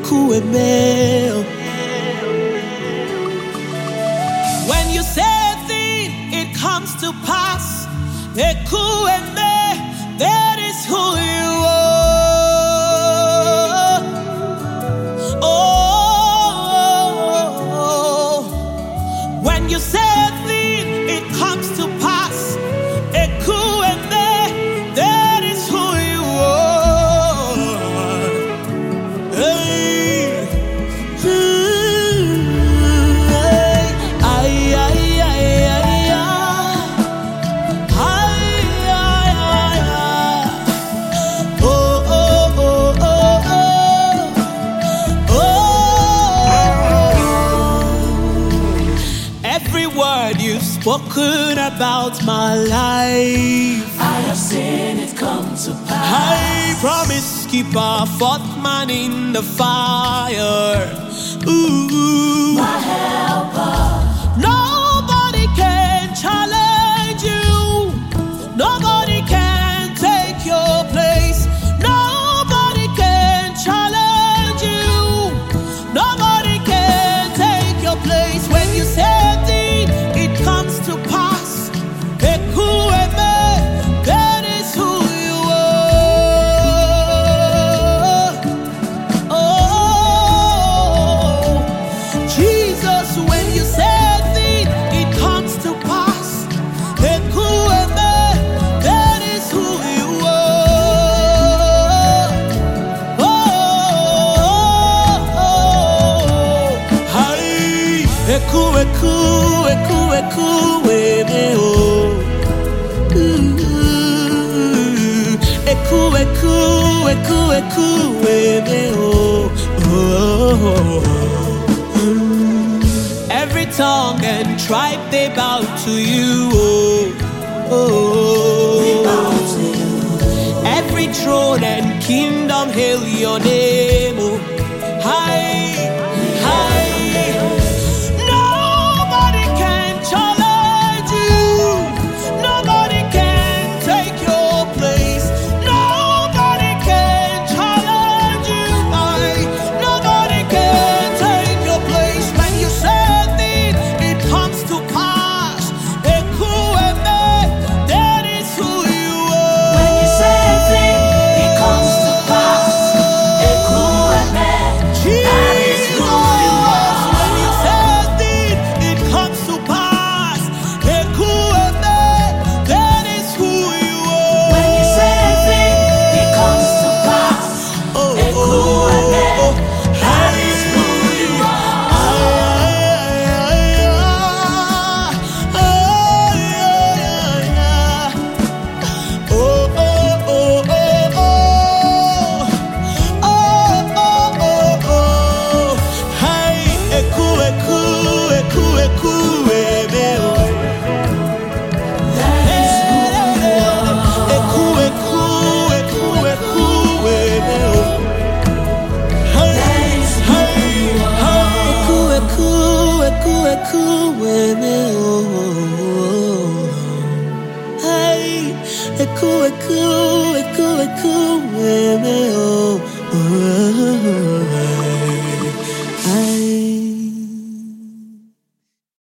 When you say a thing, it comes to pass. That is who you are. Oh, when you say a thing, it comes to pass. That is who you are. Hey. Every word you've spoken about my life, I have seen it come to pass. I promise keep our fourth man in the fire. Ooh, My helper, nobody can challenge you. Nobody can take your place. Nobody can challenge you. Nobody can take your place. When you say a thing, it comes to pass. That is who you are. Oh, Jesus, when you say a thing, it comes to pass. That is who you are. Oh, hi, eku, eme, oh. Eku, eme, oh. Every tongue and tribe they bow to you, we bow oh. to you. Every throne and kingdom hail your name, oh. Hi, hi. Nobody can challenge you. Nobody can take your place. Nobody can challenge you. Nobody can take your place. When you say a thing, it comes to pass. That is who you are. When you say a thing, it comes to pass. That is who you are. When you say a thing, it comes to pass. That is who you are. When you say a thing, it comes to pass. That is who you Cool,